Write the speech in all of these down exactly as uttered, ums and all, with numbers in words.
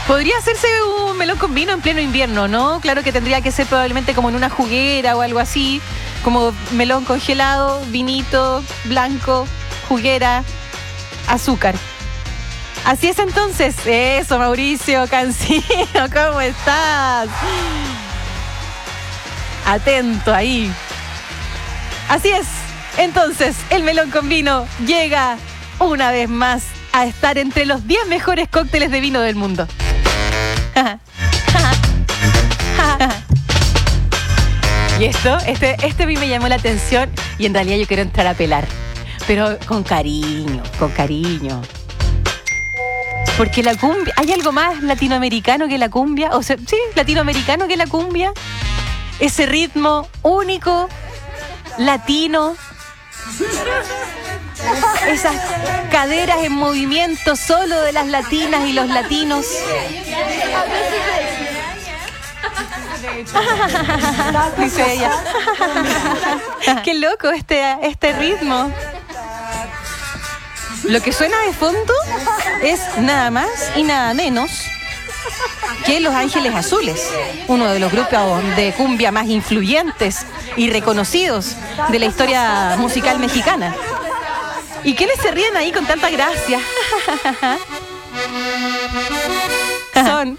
Podría hacerse un melón con vino en pleno invierno, ¿no? Claro que tendría que ser probablemente como en una juguera o algo así, como melón congelado, vinito, blanco, juguera, azúcar. Así es entonces. Eso, Mauricio Cancino, ¿cómo estás? Atento ahí. Así es. Entonces, el melón con vino llega una vez más a estar entre los diez mejores cócteles de vino del mundo. Y esto, este, este a mí me llamó la atención y en realidad yo quiero entrar a pelar, pero con cariño, con cariño. Porque la cumbia, ¿hay algo más latinoamericano que la cumbia? O sea, sí, latinoamericano que la cumbia. Ese ritmo único, latino. Esas caderas en movimiento solo de las latinas y los latinos. Dice ella. Qué loco este, este ritmo. Lo que suena de fondo es nada más y nada menos que Los Ángeles Azules, uno de los grupos de cumbia más influyentes y reconocidos de la historia musical mexicana. ¿Y quiénes se ríen ahí con tanta gracia? Son...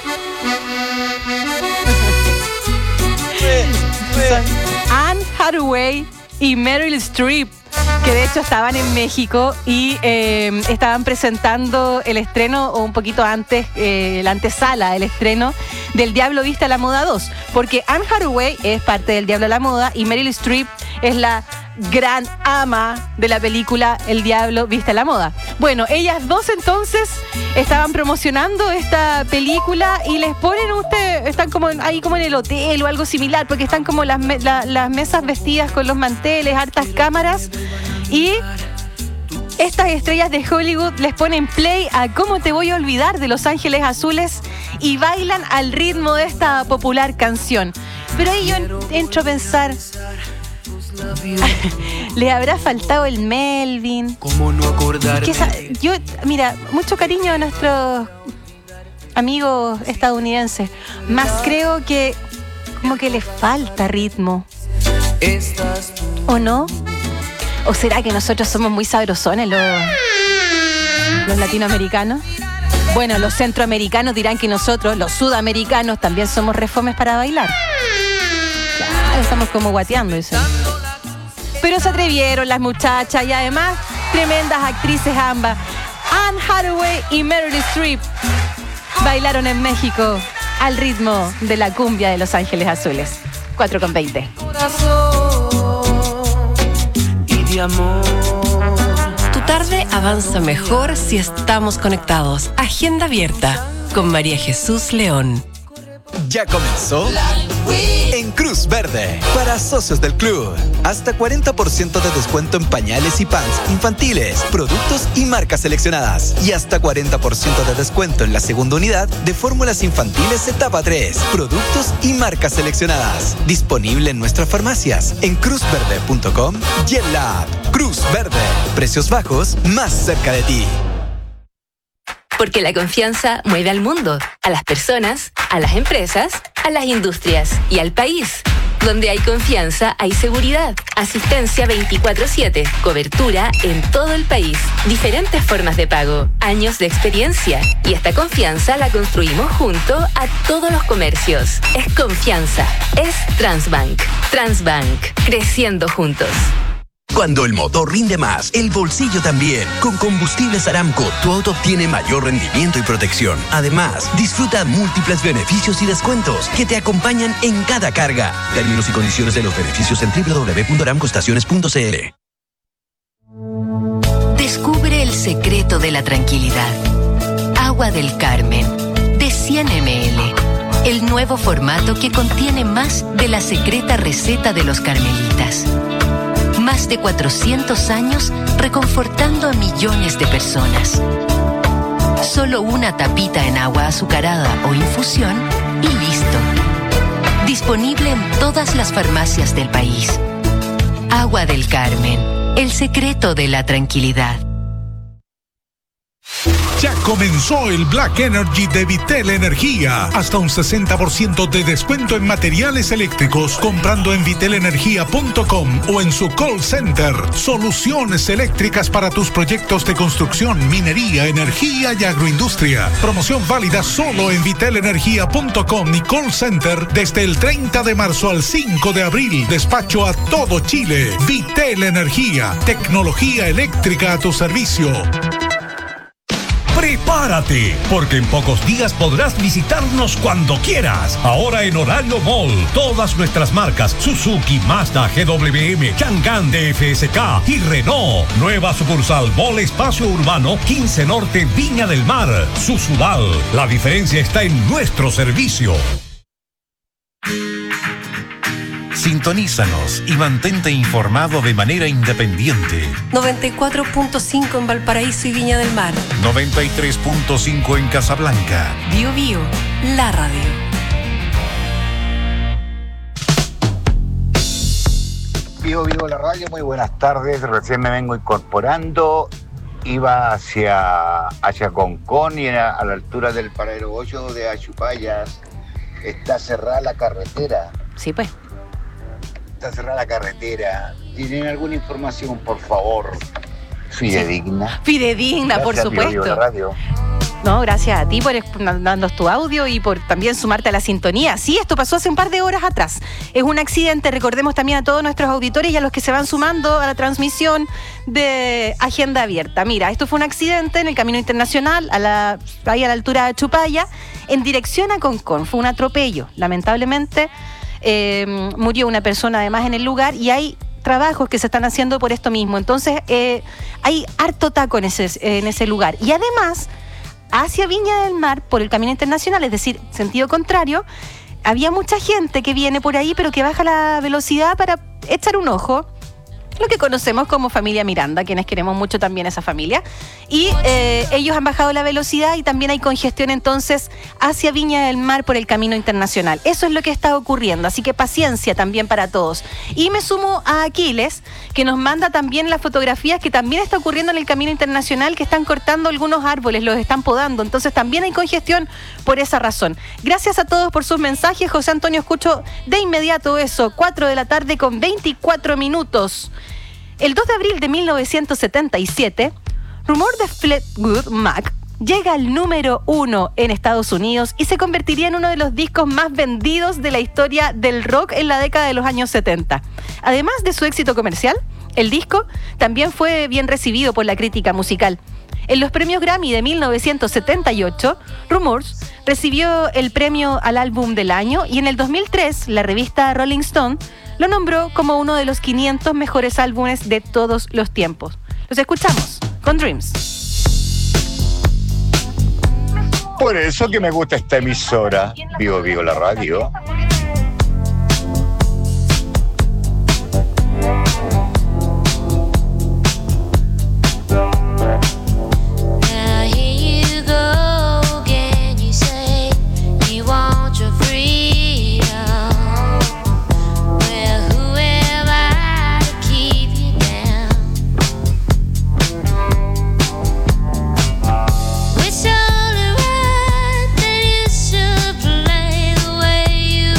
Son Anne Hathaway y Meryl Streep, que de hecho estaban en México y eh, estaban presentando el estreno, o un poquito antes, eh, la antesala, el estreno del Diablo Viste a la Moda dos, porque Anne Hathaway es parte del Diablo a la Moda y Meryl Streep es la gran ama de la película El Diablo Viste a la Moda. Bueno, ellas dos entonces estaban promocionando esta película y les ponen ustedes, están como en, ahí como en el hotel o algo similar, porque están como las, me, la, las mesas vestidas con los manteles, hartas cámaras, y estas estrellas de Hollywood les ponen play a ¿Cómo te voy a olvidar? De Los Ángeles Azules y bailan al ritmo de esta popular canción. Pero ahí yo entro a pensar, ¿le habrá faltado el Melvin? ¿Cómo no acordarme? Esa, yo, mira, mucho cariño a nuestros amigos estadounidenses, más creo que como que les falta ritmo. ¿O no? ¿O será que nosotros somos muy sabrosones los, los latinoamericanos? Bueno, los centroamericanos dirán que nosotros, los sudamericanos, también somos refomes para bailar. Claro, estamos como guateando eso. Pero se atrevieron las muchachas y además tremendas actrices ambas. Anne Hathaway y Meryl Streep bailaron en México al ritmo de la cumbia de Los Ángeles Azules. cuatro con veinte. Tu tarde avanza mejor si estamos conectados. Agenda abierta con María Jesús León. Ya comenzó en Cruz Verde para socios del club. Hasta cuarenta por ciento de descuento en pañales y pants infantiles, productos y marcas seleccionadas. Y hasta cuarenta por ciento de descuento en la segunda unidad de fórmulas infantiles etapa tres, productos y marcas seleccionadas. Disponible en nuestras farmacias, en cruz verde punto com y en la app Cruz Verde. Precios bajos más cerca de ti. Porque la confianza mueve al mundo, a las personas, a las empresas, a las industrias y al país. Donde hay confianza, hay seguridad. Asistencia veinticuatro siete. Cobertura en todo el país. Diferentes formas de pago. Años de experiencia. Y esta confianza la construimos junto a todos los comercios. Es confianza. Es Transbank. Transbank. Creciendo juntos. Cuando el motor rinde más, el bolsillo también. Con Combustibles Aramco, tu auto obtiene mayor rendimiento y protección. Además, disfruta múltiples beneficios y descuentos que te acompañan en cada carga. Términos y condiciones de los beneficios en doble u doble u doble u punto aramco estaciones punto c l. Descubre el secreto de la tranquilidad. Agua del Carmen, de cien mililitros. El nuevo formato que contiene más de la secreta receta de los carmelitas. Más de cuatrocientos años reconfortando a millones de personas. Solo una tapita en agua azucarada o infusión y listo. Disponible en todas las farmacias del país. Agua del Carmen, el secreto de la tranquilidad. Ya comenzó el Black Energy de Vitel Energía. Hasta un sesenta por ciento de descuento en materiales eléctricos comprando en vitel energía punto com o en su call center. Soluciones eléctricas para tus proyectos de construcción, minería, energía y agroindustria. Promoción válida solo en vitel energía punto com y call center desde el treinta de marzo al cinco de abril. Despacho a todo Chile. Vitel Energía. Tecnología eléctrica a tu servicio. ¡Prepárate! Porque en pocos días podrás visitarnos cuando quieras. Ahora en Horario Mall, todas nuestras marcas Suzuki, Mazda, G W M, Chang'an de F S K y Renault. Nueva sucursal Mall Espacio Urbano, quince Norte, Viña del Mar. Susudal. La diferencia está en nuestro servicio. Sintonízanos y mantente informado de manera independiente. noventa y cuatro punto cinco en Valparaíso y Viña del Mar. noventa y tres punto cinco en Casablanca. Bio Bio, la radio. Bio Bio, la radio, muy buenas tardes. Recién me vengo incorporando. Iba hacia, hacia Concón y a, a la altura del paradero ocho de Achupayas. Está cerrada la carretera. Sí, pues. Está cerrada la carretera. ¿Tienen alguna información, por favor, fidedigna? Sí. Fidedigna, gracias, por supuesto. Bio Bio, la radio. No, gracias a ti por mandarnos tu audio y por también sumarte a la sintonía. Sí, esto pasó hace un par de horas atrás. Es un accidente, recordemos también a todos nuestros auditores y a los que se van sumando a la transmisión de Agenda Abierta. Mira, esto fue un accidente en el Camino Internacional, a la, ahí a la altura de Chupaya, en dirección a Concón. Fue un atropello, lamentablemente. Eh, murió una persona además en el lugar y hay trabajos que se están haciendo por esto mismo. Entonces eh, hay harto taco en ese, en ese lugar. Y además, hacia Viña del Mar, por el Camino Internacional, es decir, sentido contrario, había mucha gente que viene por ahí pero que baja la velocidad para echar un ojo. Lo que conocemos como familia Miranda, quienes queremos mucho también esa familia. Y eh, ellos han bajado la velocidad y también hay congestión entonces hacia Viña del Mar por el Camino Internacional. Eso es lo que está ocurriendo, así que paciencia también para todos. Y me sumo a Aquiles, que nos manda también las fotografías que también está ocurriendo en el Camino Internacional, que están cortando algunos árboles, los están podando. Entonces también hay congestión por esa razón. Gracias a todos por sus mensajes. José Antonio, escucho de inmediato eso. cuatro de la tarde con veinticuatro minutos. El dos de abril de mil novecientos setenta y siete, Rumor de Fleetwood Mac llega al número uno en Estados Unidos y se convertiría en uno de los discos más vendidos de la historia del rock en la década de los años setenta. Además de su éxito comercial, el disco también fue bien recibido por la crítica musical. En los premios Grammy de mil novecientos setenta y ocho, Rumors recibió el premio al álbum del año y en el dos mil tres, la revista Rolling Stone lo nombró como uno de los quinientos mejores álbumes de todos los tiempos. Los escuchamos con Dreams. Por eso que me gusta esta emisora, Bio Bio la radio. It's only right that you should play the way you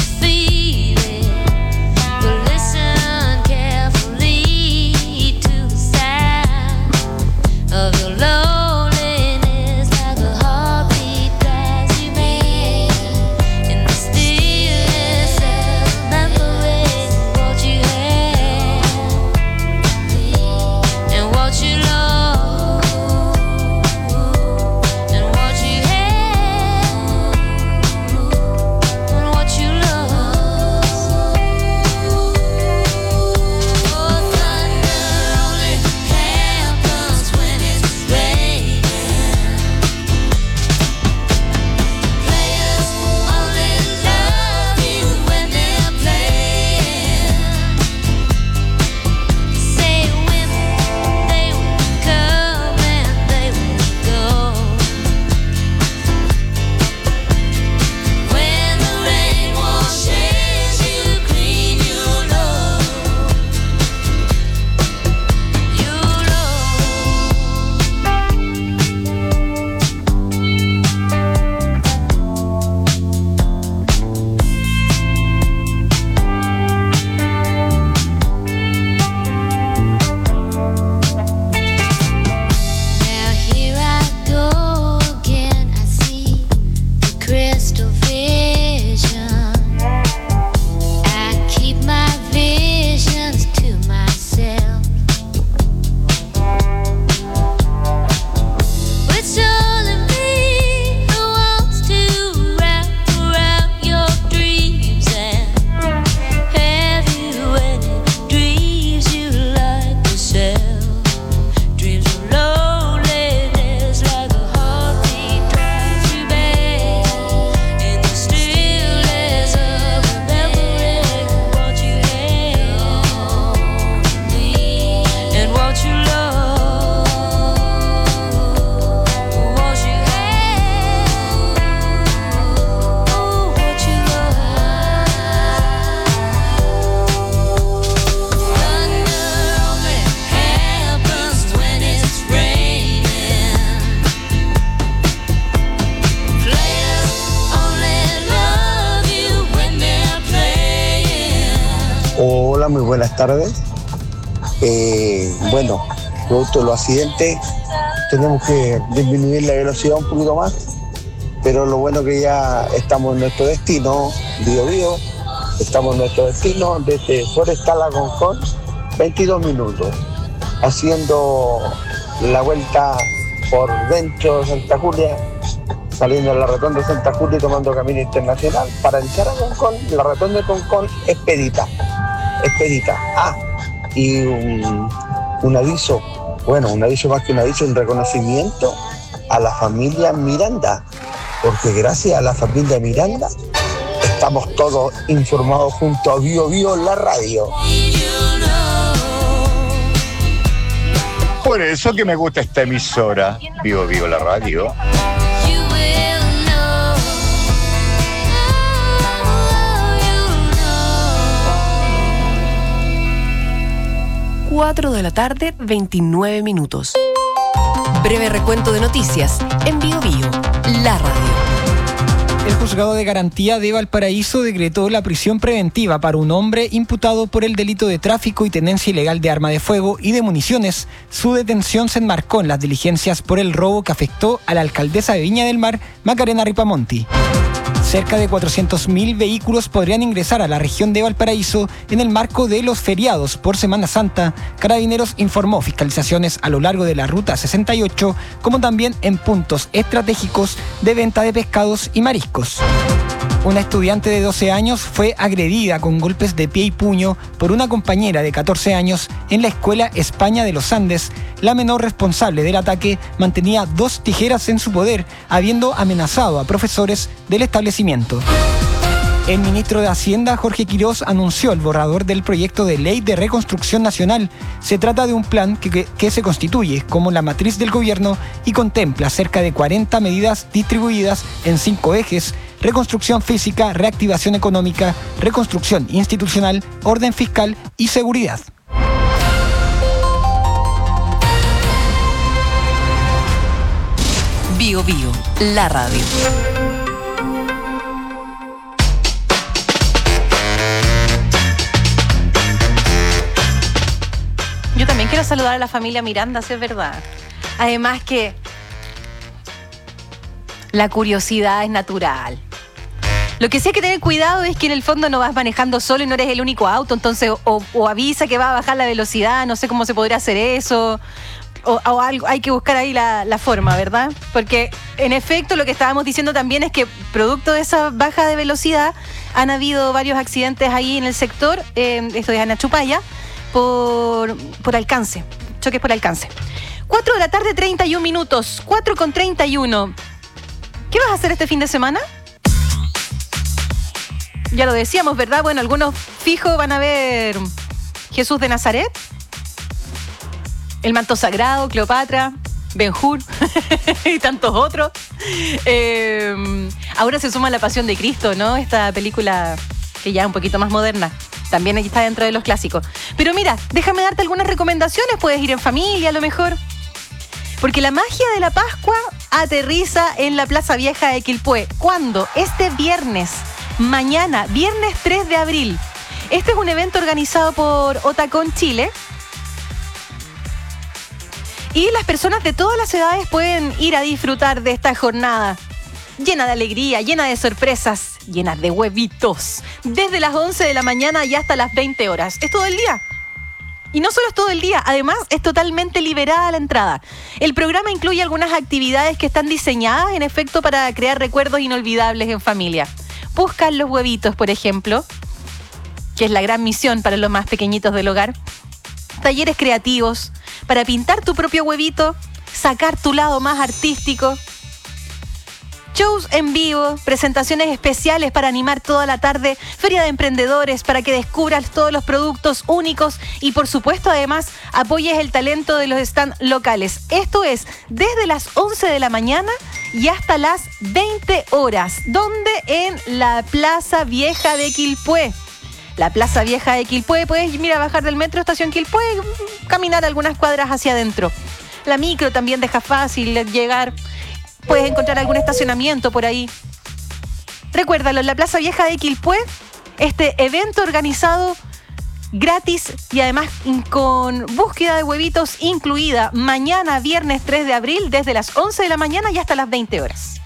Hola, muy buenas tardes. Eh, bueno, producto de los accidentes, tenemos que disminuir la velocidad un poquito más, pero lo bueno que ya estamos en nuestro destino, Bío Bío, estamos en nuestro destino desde Forestal a Concón, veintidós minutos, haciendo la vuelta por dentro de Santa Julia, saliendo de la rotonda de Santa Julia y tomando camino internacional para entrar a Concón. La rotonda de Concón es Expedita, Expedita. Ah, y un, un aviso, bueno, un aviso más que un aviso, un reconocimiento a la familia Miranda, porque gracias a la familia Miranda estamos todos informados junto a Bío Bío la radio. Por eso que me gusta esta emisora, Bío Bío la radio. cuatro de la tarde, veintinueve minutos. Breve recuento de noticias en Bío Bío, la radio. El juzgado de garantía de Valparaíso decretó la prisión preventiva para un hombre imputado por el delito de tráfico y tenencia ilegal de arma de fuego y de municiones. Su detención se enmarcó en las diligencias por el robo que afectó a la alcaldesa de Viña del Mar, Macarena Ripamonti. Cerca de cuatrocientos mil vehículos podrían ingresar a la región de Valparaíso en el marco de los feriados por Semana Santa. Carabineros informó fiscalizaciones a lo largo de la Ruta sesenta y ocho, como también en puntos estratégicos de venta de pescados y mariscos. Una estudiante de doce años fue agredida con golpes de pie y puño por una compañera de catorce años en la Escuela España de los Andes. La menor responsable del ataque mantenía dos tijeras en su poder, habiendo amenazado a profesores del establecimiento. El ministro de Hacienda, Jorge Quirós, anunció el borrador del proyecto de ley de reconstrucción nacional. Se trata de un plan que, que, que se constituye como la matriz del gobierno y contempla cerca de cuarenta medidas distribuidas en cinco ejes: reconstrucción física, reactivación económica, reconstrucción institucional, orden fiscal y seguridad. Bío Bío, la radio. Yo también quiero saludar a la familia Miranda, si es verdad. Además que la curiosidad es natural. Lo que sí hay que tener cuidado es que en el fondo no vas manejando solo y no eres el único auto, entonces o, o avisa que va a bajar la velocidad, no sé cómo se podría hacer eso, o, o algo, hay que buscar ahí la, la forma, ¿verdad? Porque en efecto lo que estábamos diciendo también es que producto de esa baja de velocidad han habido varios accidentes ahí en el sector, eh, esto es en Achupaya, por, por alcance, choques por alcance. cuatro de la tarde, treinta y un minutos, cuatro con treinta y uno. ¿Qué vas a hacer este fin de semana? Ya lo decíamos, ¿verdad? Bueno, algunos fijos van a ver Jesús de Nazaret, El Manto Sagrado, Cleopatra, Ben-Hur y tantos otros. Eh, ahora se suma La Pasión de Cristo, ¿no? Esta película que ya es un poquito más moderna. También está dentro de los clásicos. Pero mira, déjame darte algunas recomendaciones. Puedes ir en familia a lo mejor. Porque la magia de la Pascua aterriza en la Plaza Vieja de Quilpué. ¿Cuándo? Este viernes. Mañana, viernes tres de abril. Este es un evento organizado por Otacón Chile. Y las personas de todas las edades pueden ir a disfrutar de esta jornada llena de alegría, llena de sorpresas, llena de huevitos. Desde las once de la mañana y hasta las veinte horas. Es todo el día. Y no solo es todo el día, además es totalmente liberada la entrada. El programa incluye algunas actividades que están diseñadas en efecto para crear recuerdos inolvidables en familia. Buscan los huevitos, por ejemplo, que es la gran misión para los más pequeñitos del hogar. Talleres creativos para pintar tu propio huevito, sacar tu lado más artístico. Shows en vivo, presentaciones especiales para animar toda la tarde, feria de emprendedores para que descubras todos los productos únicos y por supuesto además apoyes el talento de los stands locales. Esto es desde las once de la mañana y hasta las veinte horas. ¿Dónde? En la Plaza Vieja de Quilpué. La Plaza Vieja de Quilpué, puedes ir a bajar del metro Estación Quilpué, caminar algunas cuadras hacia adentro. La micro también deja fácil llegar. Puedes encontrar algún estacionamiento por ahí. Recuérdalo, en la Plaza Vieja de Quilpué, este evento organizado gratis y además con búsqueda de huevitos incluida mañana, viernes tres de abril, desde las once de la mañana y hasta las veinte horas.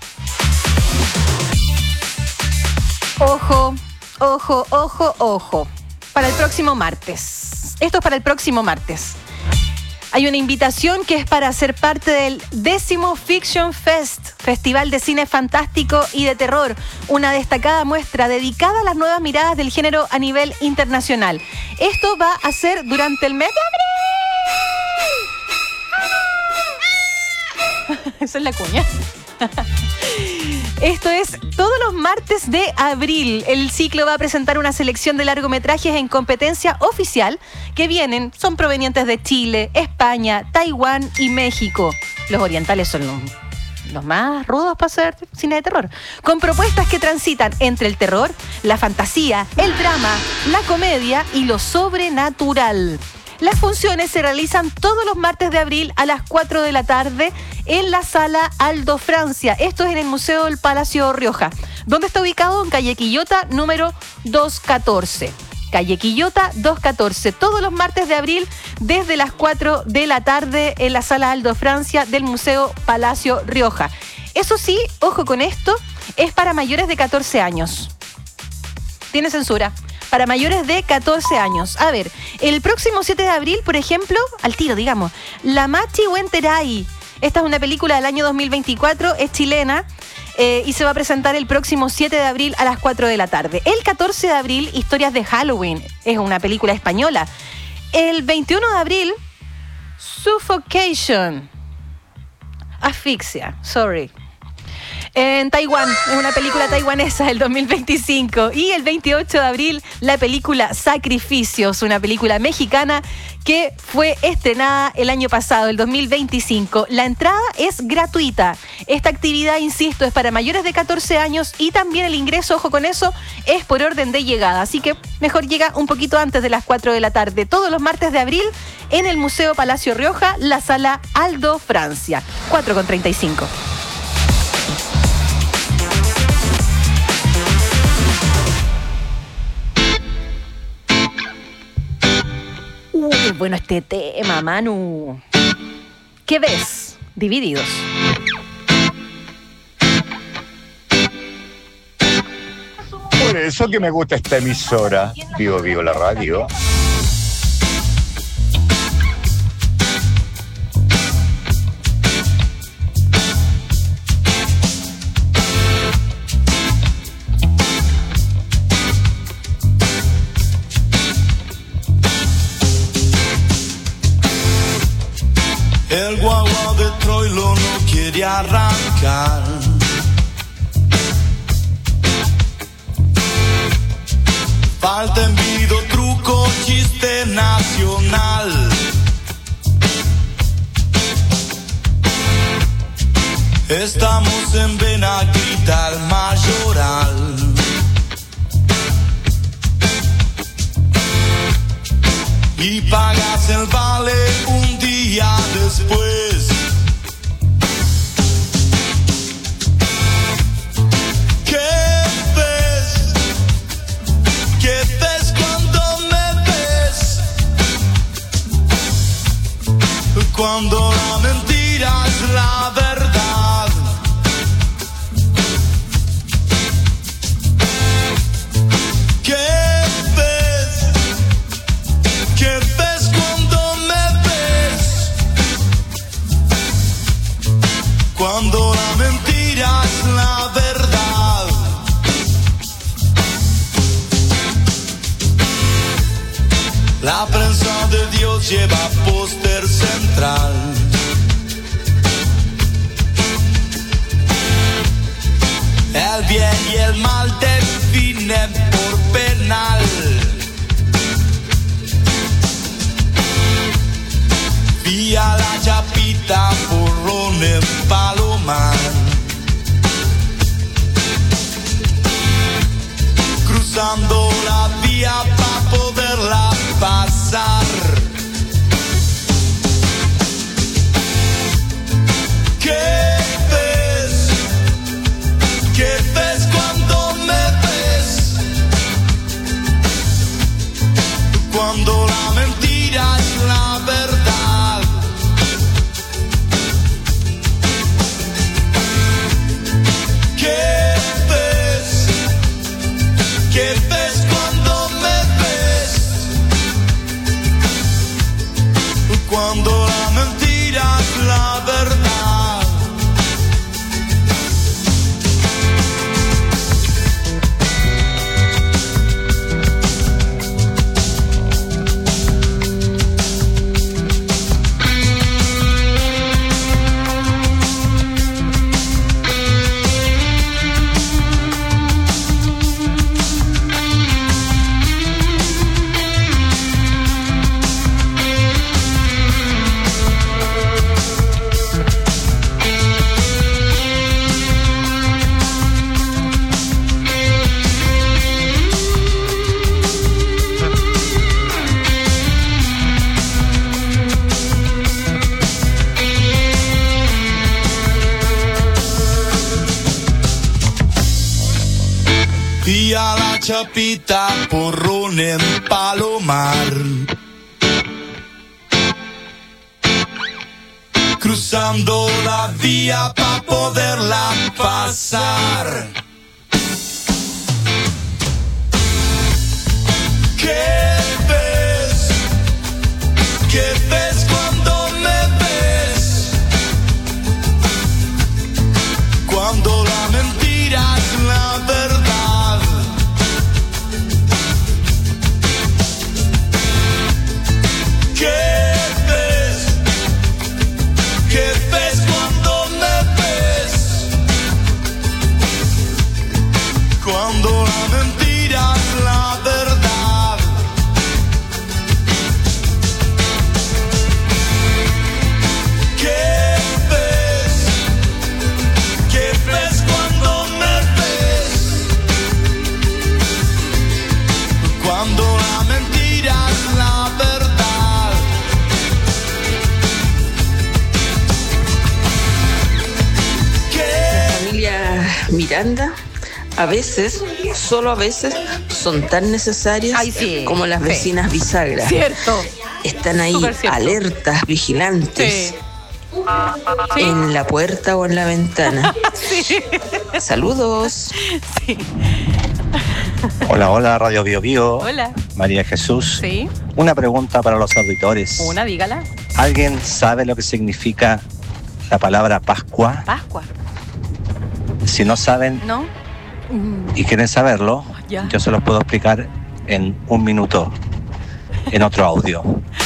Ojo, ojo, ojo, ojo. Para el próximo martes. Esto es para el próximo martes. Hay una invitación que es para ser parte del décimo Fiction Fest, Festival de Cine Fantástico y de Terror, una destacada muestra dedicada a las nuevas miradas del género a nivel internacional. Esto va a ser durante el mes de abril. Esa es la cuña. Esto es todos los martes de abril. El ciclo va a presentar una selección de largometrajes en competencia oficial que vienen, son provenientes de Chile, España, Taiwán y México. Los orientales son los, los más rudos para hacer cine de terror. Con propuestas que transitan entre el terror, la fantasía, el drama, la comedia y lo sobrenatural. Las funciones se realizan todos los martes de abril a las cuatro de la tarde en la Sala Aldo Francia. Esto es en el Museo del Palacio Rioja, donde está ubicado en calle Quillota, número doscientos catorce. Calle Quillota, doscientos catorce. Todos los martes de abril, desde las cuatro de la tarde en la Sala Aldo Francia del Museo Palacio Rioja. Eso sí, ojo con esto, es para mayores de catorce años. Tiene censura. Para mayores de catorce años. A ver, el próximo siete de abril, por ejemplo, al tiro, digamos, La Machi Wenteray. Esta es una película del año dos mil veinticuatro, es chilena, eh, y se va a presentar el próximo siete de abril a las cuatro de la tarde. El catorce de abril, Historias de Halloween, es una película española. El veintiuno de abril, Suffocation. Asfixia, sorry. En Taiwán, es una película taiwanesa del dos mil veinticinco. Y el veintiocho de abril, la película Sacrificios, una película mexicana que fue estrenada el año pasado, el dos mil veinticinco. La entrada es gratuita. Esta actividad, insisto, es para mayores de catorce años y también el ingreso, ojo con eso, es por orden de llegada. Así que mejor llega un poquito antes de las cuatro de la tarde. Todos los martes de abril en el Museo Palacio Rioja, la Sala Aldo Francia. cuatro con treinta y cinco. Uh, qué bueno este tema, Manu. ¿Qué ves? Divididos. Por eso que me gusta esta emisora. Vivo, vivo la radio. El guagua de Troilo no quiere arrancar. Falta envido, truco, chiste nacional. Estamos en Benaguita, el Mayoral. Y pagas el vale un día después. ¿Qué ves? ¿Qué ves cuando me ves? Cuando la mentira es la verdad. ¿Qué cuando la mentira es la verdad? La prensa de Dios lleva póster central. El bien y el mal definen por penal. Vía la chapita, porrón en Palomar. Cruzando la vía para poderla pasar. ¿Qué ves? ¿Qué ves cuando me ves? Cuando y a la chapita porrón en Palomar. Cruzando la vía pa' poderla pasar. ¿Qué ves? ¿Qué ves cuando me ves? Cuando la mentira es la verdad. ¿Qué ves? ¿Qué ves cuando me ves? Cuando la mentira es la verdad. Cuando la mentira es la verdad. La familia Miranda, a veces, solo a veces, son tan necesarias Ay, sí, como las vecinas sí. bisagras. Cierto. Están ahí alertas, vigilantes. Sí. En la puerta o en la ventana. Sí. Saludos. Sí. Hola, hola, Radio Bio Bio. Hola. María Jesús. Sí. Una pregunta para los auditores. Una, dígala. ¿Alguien sabe lo que significa la palabra Pascua? Pascua. Si no saben ¿No? y quieren saberlo, Ya. yo se los puedo explicar en un minuto, en otro audio.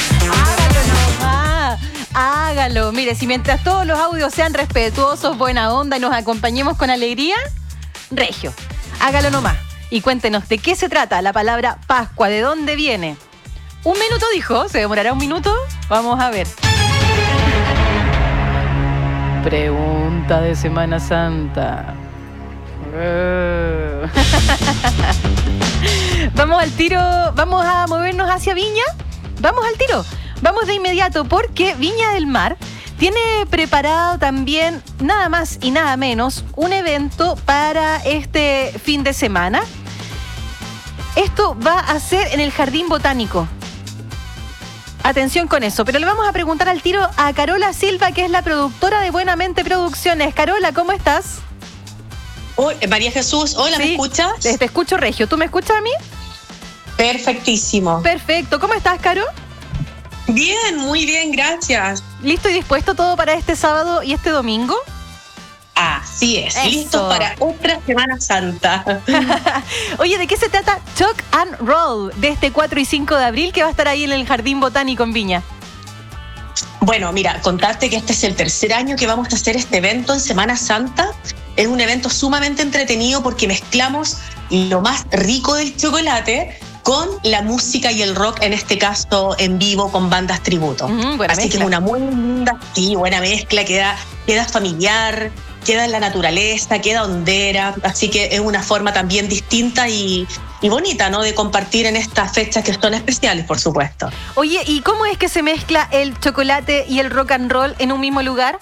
Ah, hágalo. Mire, si mientras todos los audios sean respetuosos, buena onda y nos acompañemos con alegría, regio. Hágalo nomás. Y cuéntenos de qué se trata la palabra Pascua, de dónde viene. Un minuto dijo, ¿se demorará un minuto? Vamos a ver. Pregunta de Semana Santa. Vamos al tiro, vamos a movernos hacia Viña. Vamos al tiro. Vamos de inmediato porque Viña del Mar tiene preparado también nada más y nada menos un evento para este fin de semana. Esto va a ser en el Jardín Botánico. Atención con eso, pero le vamos a preguntar al tiro a Carola Silva, que es la productora de Buenamente Producciones. Carola, ¿cómo estás? Hoy, María Jesús, hola, ¿me Sí, escuchas? Te, te escucho, Regio. ¿Tú me escuchas a mí? Perfectísimo. Perfecto. ¿Cómo estás, Caro? Bien, muy bien, gracias. ¿Listo y dispuesto todo para este sábado y este domingo? Así es, Eso. listo para otra Semana Santa. Oye, ¿de qué se trata Choc and Roll de este cuatro y cinco de abril que va a estar ahí en el Jardín Botánico en Viña? Bueno, mira, contarte que este es el tercer año que vamos a hacer este evento en Semana Santa. Es un evento sumamente entretenido porque mezclamos lo más rico del chocolate con la música y el rock, en este caso en vivo con bandas tributo. Mm, buena Así mezcla. que es una muy linda, sí, buena mezcla, queda, queda familiar, queda en la naturaleza, queda hondera, así que es una forma también distinta y, y bonita, ¿no?, de compartir en estas fechas que son especiales, por supuesto. Oye, ¿y cómo es que se mezcla el chocolate y el rock and roll en un mismo lugar?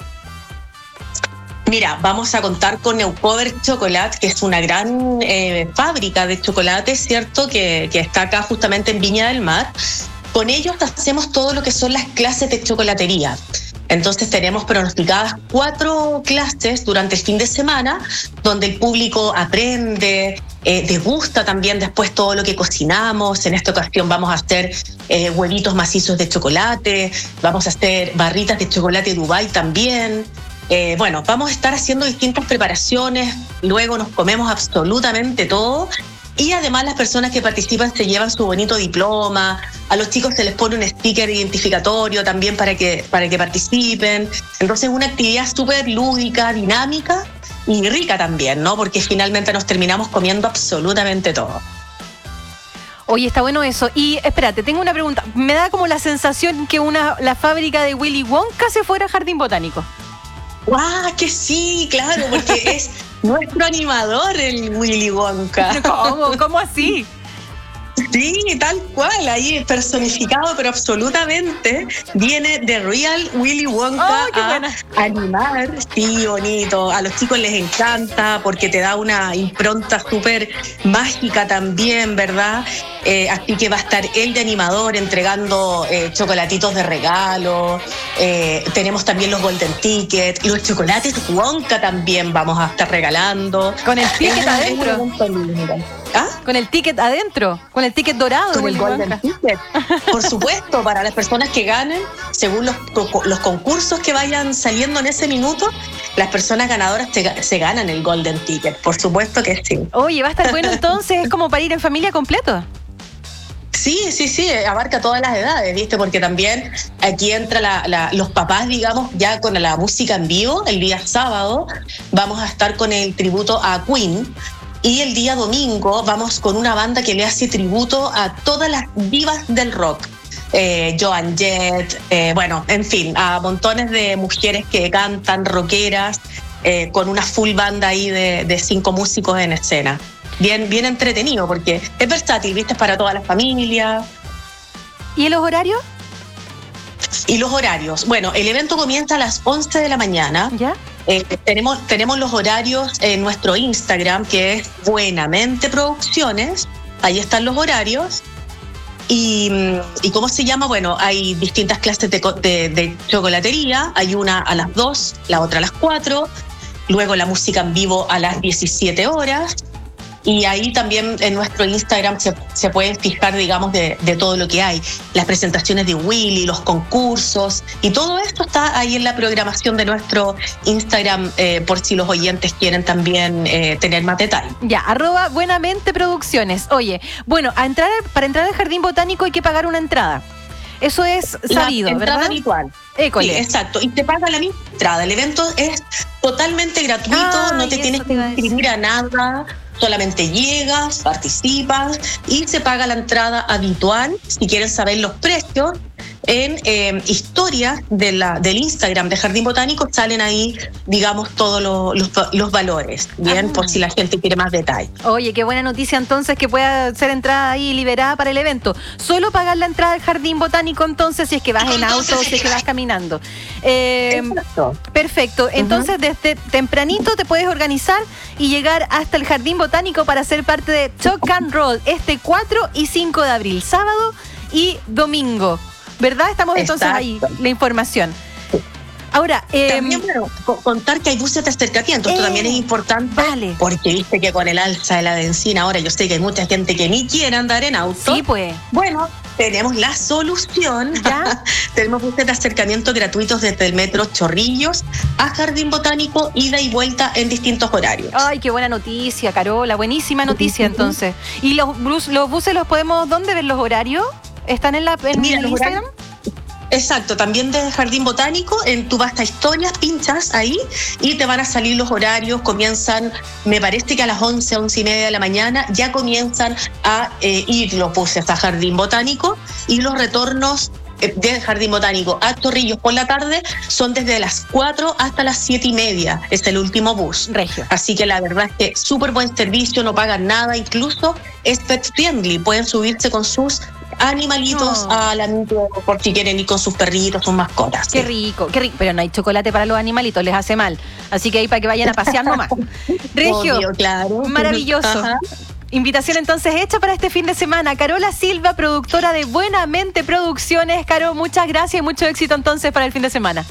Mira, vamos a contar con Neucover Chocolate, que es una gran eh, fábrica de chocolate, ¿cierto?, que, que está acá justamente en Viña del Mar. Con ellos hacemos todo lo que son las clases de chocolatería. Entonces tenemos pronosticadas cuatro clases durante el fin de semana, donde el público aprende, eh, degusta también después todo lo que cocinamos. En esta ocasión vamos a hacer eh, huevitos macizos de chocolate, vamos a hacer barritas de chocolate Dubai también. Eh, bueno, vamos a estar haciendo distintas preparaciones, luego nos comemos absolutamente todo. Y además las personas que participan se llevan su bonito diploma, a los chicos se les pone un sticker identificatorio también para que, para que participen. Entonces es una actividad súper lúdica, dinámica y rica también, ¿no? Porque finalmente nos terminamos comiendo absolutamente todo. Oye, está bueno eso. Y espérate, tengo una pregunta. Me da como la sensación que una, la fábrica de Willy Wonka se fuera a Jardín Botánico. ¡Guau! Que sí, claro, porque es nuestro animador, el Willy Wonka. ¿Cómo? ¿Cómo así? Sí, tal cual, ahí personificado, pero absolutamente viene de Real Willy Wonka oh, a animar. Sí, bonito. A los chicos les encanta porque te da una impronta súper mágica también, ¿verdad? Eh, así que va a estar él de animador entregando eh, chocolatitos de regalo. Eh, tenemos también los Golden Tickets, los chocolates Wonka también vamos a estar regalando. Con el ticket adentro. ¿Ah? Con el ticket adentro, con el ticket dorado. Con el Golden Ticket. Por supuesto, para las personas que ganen, según los, los concursos que vayan saliendo en ese minuto, las personas ganadoras te, se ganan el Golden Ticket. Por supuesto que sí. Oye, va a estar bueno entonces, es como para ir en familia completo. Sí, sí, sí, abarca todas las edades, ¿viste? Porque también aquí entra la, la, los papás, digamos, ya con la música en vivo. El día sábado vamos a estar con el tributo a Queen. Y el día domingo vamos con una banda que le hace tributo a todas las divas del rock. Eh, Joan Jett, eh, bueno, en fin, a montones de mujeres que cantan, rockeras, eh, con una full banda ahí de, de cinco músicos en escena. Bien, bien entretenido porque es versátil, ¿viste? Es para toda la familia. ¿Y los horarios? Y los horarios. Bueno, el evento comienza a las once de la mañana. ¿Ya? Eh, tenemos, tenemos los horarios en nuestro Instagram, que es Buenamente Producciones. Ahí están los horarios. Y, y ¿cómo se llama? Bueno, hay distintas clases de, de, de chocolatería. Hay una a las dos, la otra a las cuatro. Luego la música en vivo a las diecisiete horas. Y ahí también en nuestro Instagram se, se pueden fijar, digamos, de, de todo lo que hay. Las presentaciones de Willy, los concursos, y todo esto está ahí en la programación de nuestro Instagram, eh, por si los oyentes quieren también eh, tener más detalle. Ya, arroba Buenamente Producciones. Oye, bueno, a entrar, para entrar al Jardín Botánico hay que pagar una entrada. Eso es sabido, la entrada ¿verdad? habitual. École. Sí, exacto. Y te paga la misma entrada. El evento es totalmente gratuito, ah, no te tienes que inscribir a nada. Solamente llegas, participas y se paga la entrada habitual. Si quieren saber los precios, en eh, historias de la, del Instagram de Jardín Botánico salen ahí, digamos, todos los, los, los valores, bien, ah. por si la gente quiere más detalle. Oye, qué buena noticia entonces que pueda ser entrada ahí liberada para el evento. Solo pagar la entrada al Jardín Botánico entonces si es que vas en auto o si es que vas caminando. Eh, Exacto. Perfecto. Entonces, uh-huh. desde tempranito te puedes organizar y llegar hasta el Jardín Botánico para ser parte de Talk and Roll este cuatro y cinco de abril, sábado y domingo. ¿Verdad? Estamos entonces Exacto. ahí, la información. Ahora, eh, también, bueno, contar que hay buses de acercamiento, esto eh, también es importante, vale. porque viste que con el alza de la benzina, ahora yo sé que hay mucha gente que ni quiere andar en auto. Sí, pues. Bueno, tenemos la solución. ¿Ya? Tenemos buses de acercamiento gratuitos desde el metro Chorrillos a Jardín Botánico, ida y vuelta en distintos horarios. Ay, qué buena noticia, Carola, buenísima noticia entonces. ¿Y los, los buses los podemos, dónde ver los horarios? ¿Están en, la, en Mira, el Instagram? Exacto, también de Jardín Botánico, en tu Basta Historias, pinchas ahí y te van a salir los horarios, comienzan, me parece que a las once, once y media de la mañana, ya comienzan a eh, ir los buses a Jardín Botánico y los retornos de Jardín Botánico a Chorrillos por la tarde son desde las cuatro hasta las siete y media, es el último bus. Regio. Así que la verdad es que súper buen servicio, no pagan nada, incluso es pet friendly, pueden subirse con sus animalitos oh. a la micro por si quieren ir con sus perritos, sus mascotas. Qué sí. rico, qué rico, pero no hay chocolate para los animalitos, les hace mal, así que ahí para que vayan a pasear nomás. Regio, obvio, claro. Maravilloso. Ajá. Invitación entonces hecha para este fin de semana. Carola Silva, productora de Buenamente Producciones. Caro, muchas gracias y mucho éxito entonces para el fin de semana.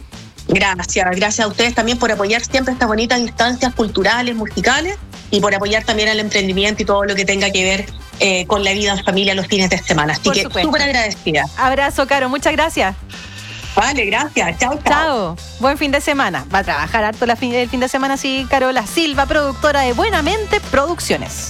Gracias, gracias a ustedes también por apoyar siempre estas bonitas instancias culturales, musicales y por apoyar también al emprendimiento y todo lo que tenga que ver eh, con la vida en familia los fines de semana. Así por que súper agradecida. Abrazo, Caro, muchas gracias. Vale, gracias. Chao, chao. Chao. Buen fin de semana. Va a trabajar harto la fin, el fin de semana, sí, Carola Silva, productora de Buenamente Producciones.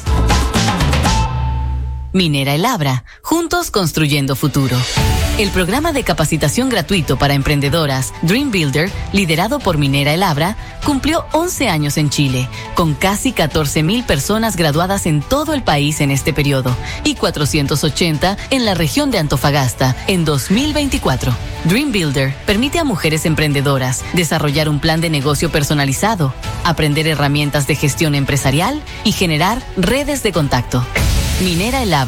Minera El Abra, juntos construyendo futuro. El programa de capacitación gratuito para emprendedoras Dream Builder, liderado por Minera El Abra, cumplió once años en Chile, con casi catorce mil personas graduadas en todo el país en este periodo y cuatrocientos ochenta en la región de Antofagasta en dos mil veinticuatro. Dream Builder permite a mujeres emprendedoras desarrollar un plan de negocio personalizado, aprender herramientas de gestión empresarial y generar redes de contacto. Minera El Abra,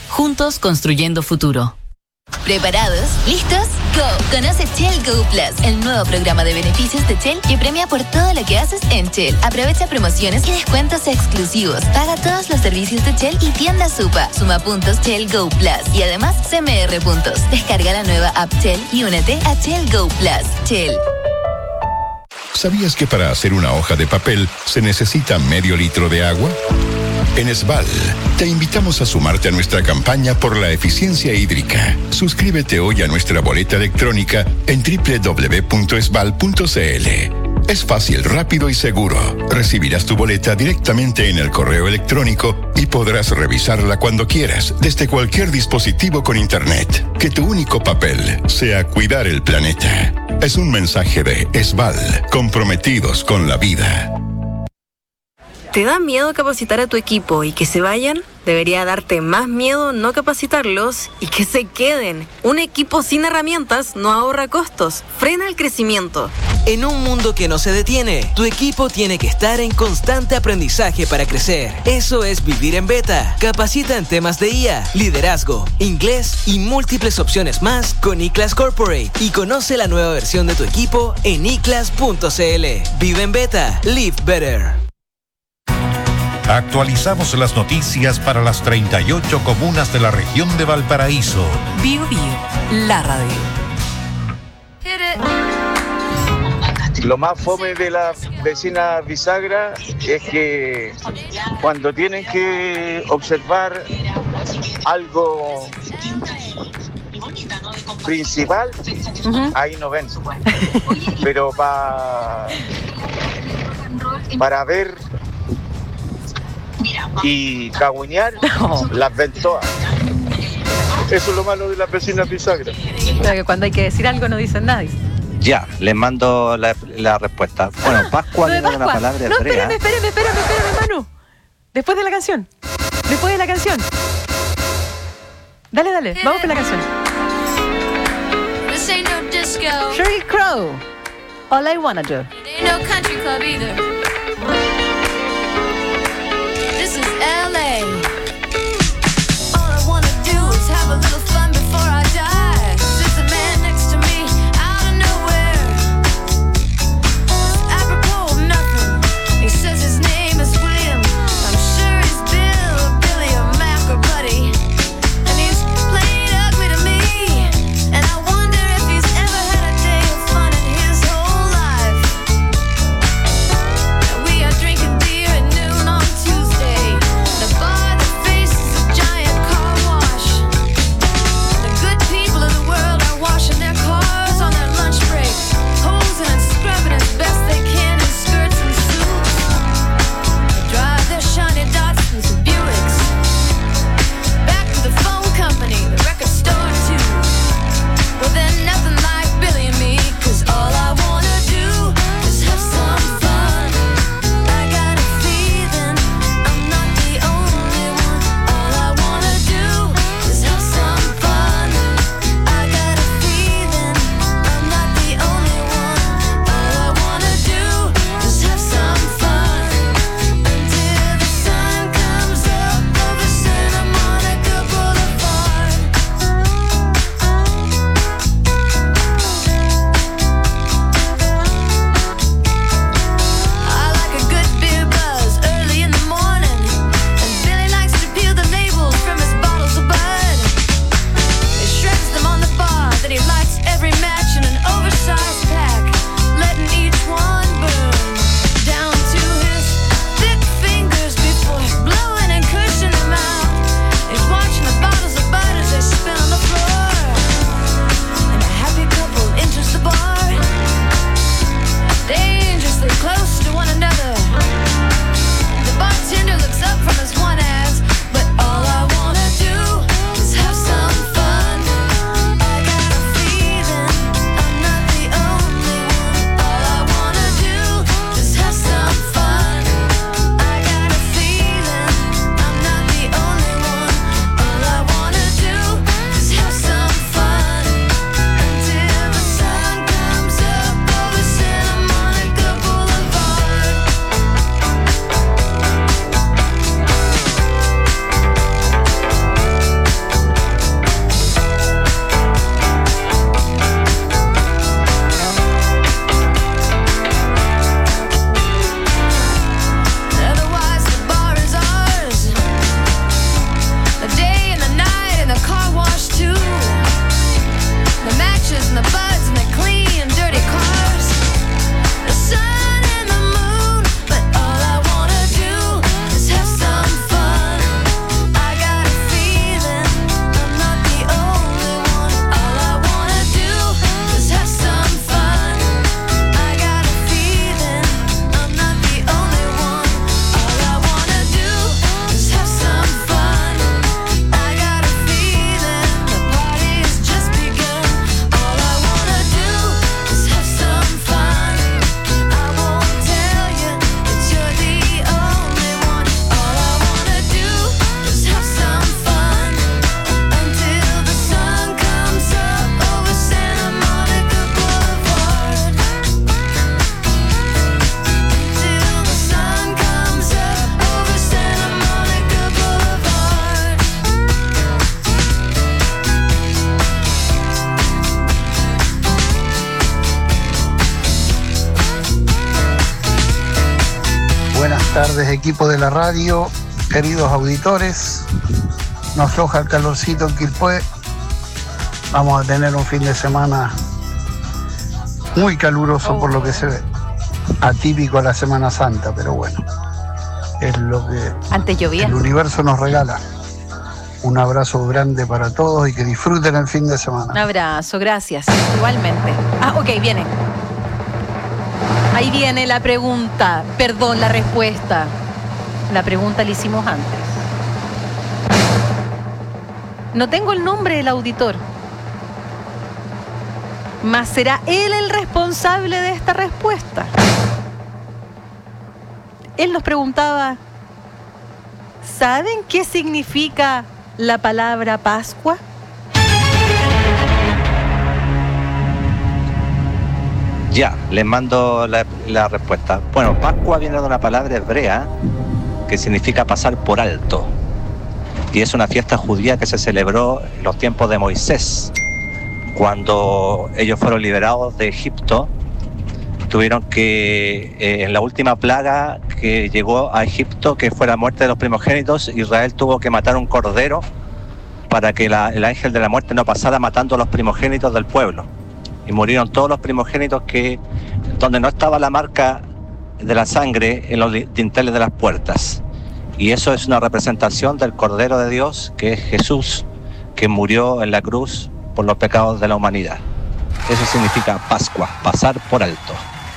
Juntos construyendo futuro. ¿Preparados? ¿Listos? ¡Go! Conoce Shell Go Plus, el nuevo programa de beneficios de Shell que premia por todo lo que haces en Shell. Aprovecha promociones y descuentos exclusivos. Paga todos los servicios de Shell y tienda Supa. Suma puntos Shell Go Plus y además C M R puntos. Descarga la nueva app Shell y únete a Shell Go Plus. Shell. ¿Sabías que para hacer una hoja de papel se necesita medio litro de agua? En Esval, te invitamos a sumarte a nuestra campaña por la eficiencia hídrica. Suscríbete hoy a nuestra boleta electrónica en doble u doble u doble u punto esval punto c l. Es fácil, rápido y seguro. Recibirás tu boleta directamente en el correo electrónico y podrás revisarla cuando quieras, desde cualquier dispositivo con internet. Que tu único papel sea cuidar el planeta. Es un mensaje de Esval, comprometidos con la vida. ¿Te da miedo capacitar a tu equipo y que se vayan? Debería darte más miedo no capacitarlos y que se queden. Un equipo sin herramientas no ahorra costos, frena el crecimiento. En un mundo que no se detiene, tu equipo tiene que estar en constante aprendizaje para crecer. Eso es vivir en beta. Capacita en temas de I A, liderazgo, inglés y múltiples opciones más con iClass Corporate y conoce la nueva versión de tu equipo en i class punto c l. Vive en beta, live better. Actualizamos las noticias para las treinta y ocho comunas de la región de Valparaíso. Bio Bio, la radio. Lo más fome de la vecina bisagra es que cuando tienen que observar algo principal, uh-huh. ahí no ven. Pero pa, para ver y cagüinear, no. las ven todas. Eso es lo malo de las vecinas bisagras. Pero que cuando hay que decir algo no dicen nadie. Ya, les mando la, la respuesta. Bueno, Pascua viene de, de la palabra hebrea. No, espérame, espérame, espérame, espérame, Manu. Después de la canción. Después de la canción. Dale, dale, vamos con la canción. This ain't no disco. Sheryl Crow. All I Wanna Do. It ain't no country club either. This is L A. All I wanna do is have a little fun before I die. There's a man next to me out of nowhere. It's apropos of nothing. He says his name is William. I'm sure he's Bill or Billy or Mac or Buddy. And he's playing ugly to me. And I wonder if he's ever had a day of fun in his whole life. tardes, equipo de la radio, queridos auditores. Nos afloja el calorcito en Quilpué. Vamos a tener un fin de semana muy caluroso por lo que se ve. Atípico a la Semana Santa, pero bueno, es lo que Antes llovía. el universo nos regala. Un abrazo grande para todos y que disfruten el fin de semana. Un abrazo, gracias. Igualmente. Ah, ok, viene. Ahí viene la pregunta. Perdón, la respuesta. La pregunta la hicimos antes. No tengo el nombre del auditor. Mas será él el responsable de esta respuesta. Él nos preguntaba, ¿saben qué significa la palabra Pascua? Ya, les mando la, la respuesta. Bueno, Pascua viene de una palabra hebrea que significa pasar por alto. Y es una fiesta judía que se celebró en los tiempos de Moisés. Cuando ellos fueron liberados de Egipto, tuvieron que, eh, en la última plaga que llegó a Egipto, que fue la muerte de los primogénitos, Israel tuvo que matar un cordero para que la, el ángel de la muerte no pasara matando a los primogénitos del pueblo. Y murieron todos los primogénitos que, donde no estaba la marca de la sangre en los dinteles de las puertas. Y eso es una representación del Cordero de Dios, que es Jesús, que murió en la cruz por los pecados de la humanidad. Eso significa Pascua, pasar por alto.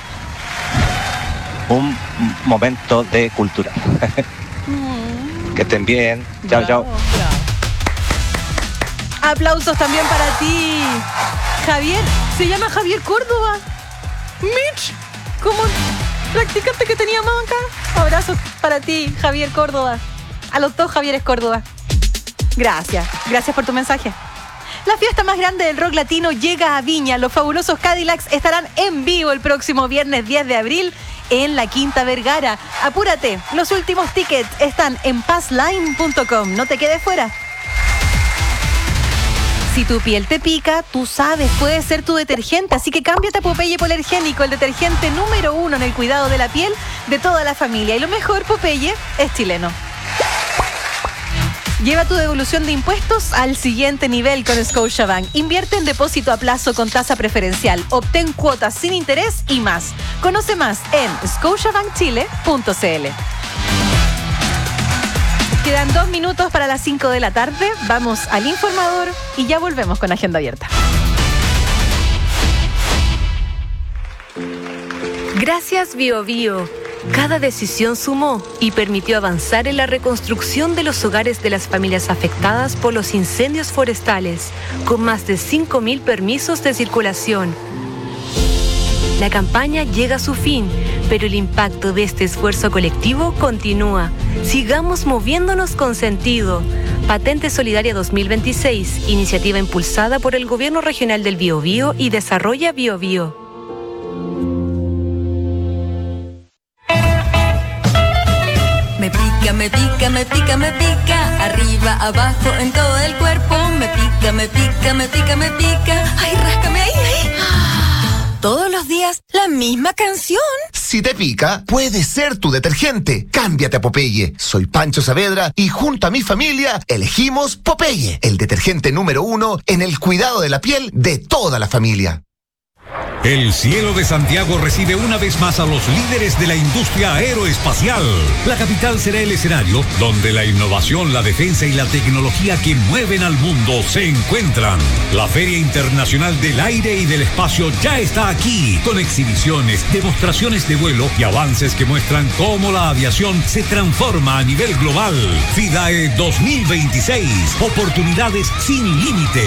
Un momento de cultura. Que estén bien. Chao, Bravo, chao. bravo. Aplausos también para ti, Javier. Se llama Javier Córdoba. Mitch, como practicante que teníamos acá. Abrazos para ti, Javier Córdoba. A los dos Javieres Córdoba. Gracias, gracias por tu mensaje. La fiesta más grande del rock latino llega a Viña. Los fabulosos Cadillacs estarán en vivo el próximo viernes diez de abril en la Quinta Vergara. Apúrate, los últimos tickets están en passline punto com. No te quedes fuera. Si tu piel te pica, tú sabes, puede ser tu detergente, así que cámbiate a Popeye Polergénico, el detergente número uno en el cuidado de la piel de toda la familia. Y lo mejor, Popeye es chileno. Lleva tu devolución de impuestos al siguiente nivel con Scotiabank. Invierte en depósito a plazo con tasa preferencial. Obtén cuotas sin interés y más. Conoce más en scotiabank chile punto c l. Quedan dos minutos para las cinco de la tarde. Vamos al informador y ya volvemos con Agenda Abierta. Gracias Bio Bio. Cada decisión sumó y permitió avanzar en la reconstrucción de los hogares de las familias afectadas por los incendios forestales, con más de cinco mil permisos de circulación. La campaña llega a su fin, pero el impacto de este esfuerzo colectivo continúa. Sigamos moviéndonos con sentido. Patente Solidaria dos mil veintiséis, iniciativa impulsada por el Gobierno Regional del Biobío y Desarrolla Biobío. Me pica, me pica, me pica, me pica, arriba, abajo, en todo el cuerpo. Me pica, me pica, me pica, me pica, ay, ráscame ahí, ahí. Todos los días, la misma canción. Si te pica, puede ser tu detergente. Cámbiate a Popeye. Soy Pancho Saavedra y junto a mi familia elegimos Popeye, el detergente número uno en el cuidado de la piel de toda la familia. El cielo de Santiago recibe una vez más a los líderes de la industria aeroespacial. La capital será el escenario donde la innovación, la defensa y la tecnología que mueven al mundo se encuentran. La Feria Internacional del Aire y del Espacio ya está aquí, con exhibiciones, demostraciones de vuelo y avances que muestran cómo la aviación se transforma a nivel global. FIDAE dos mil veintiséis, oportunidades sin límite.